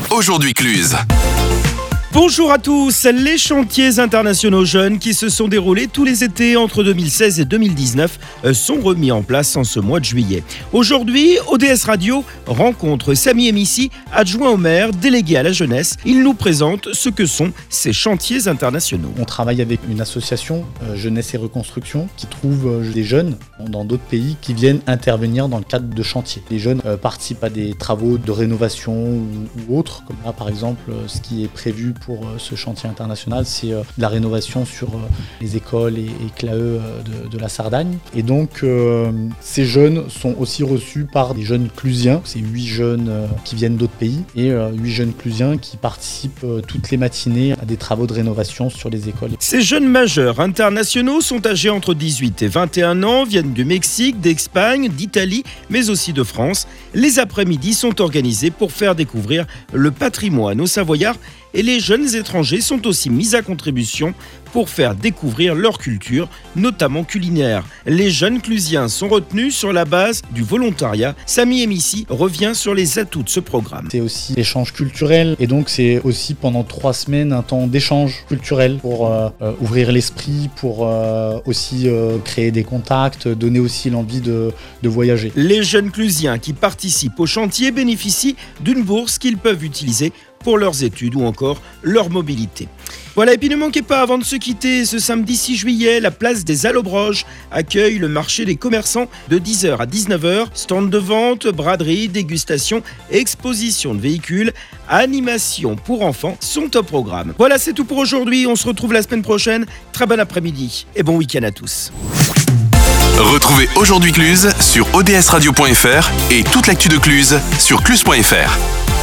Aujourd'hui Cluse. Bonjour à tous. Les chantiers internationaux jeunes qui se sont déroulés tous les étés entre 2016 et 2019 sont remis en place en ce mois de juillet. Aujourd'hui, ODS Radio rencontre Samy Emissi, adjoint au maire, délégué à la jeunesse. Il nous présente ce que sont ces chantiers internationaux. On travaille avec une association, Jeunesse et Reconstruction, qui trouve des jeunes dans d'autres pays qui viennent intervenir dans le cadre de chantiers. Les jeunes participent à des travaux de rénovation ou autres, comme là par exemple ce qui est prévu pour ce chantier international, c'est la rénovation sur les écoles et CLAE de la Sardagne. Et donc ces jeunes sont aussi reçus par des jeunes clusiens. C'est 8 jeunes qui viennent d'autres pays et 8 jeunes clusiens qui participent toutes les matinées à des travaux de rénovation sur les écoles. Ces jeunes majeurs internationaux sont âgés entre 18 et 21 ans, viennent du Mexique, d'Espagne, d'Italie, mais aussi de France. Les après-midi sont organisés pour faire découvrir le patrimoine aux Savoyards et les jeunes étrangers sont aussi mis à contribution pour faire découvrir leur culture, notamment culinaire. Les jeunes clusiens sont retenus sur la base du volontariat. Samy Emissi revient sur les atouts de ce programme. C'est aussi l'échange culturel et donc c'est aussi pendant 3 semaines un temps d'échange culturel pour ouvrir l'esprit, pour aussi créer des contacts, donner aussi l'envie de voyager. Les jeunes clusiens qui participent au chantier bénéficient d'une bourse qu'ils peuvent utiliser pour leurs études ou encore leur mobilité. Voilà, et puis ne manquez pas, avant de se quitter, ce samedi 6 juillet, la place des Allobroges accueille le marché des commerçants de 10h à 19h. Stand de vente, braderie, dégustation, exposition de véhicules, animation pour enfants sont au programme. Voilà, c'est tout pour aujourd'hui. On se retrouve la semaine prochaine. Très bon après-midi et bon week-end à tous. Retrouvez Aujourd'hui Cluse sur odsradio.fr et toute l'actu de Cluse sur cluse.fr.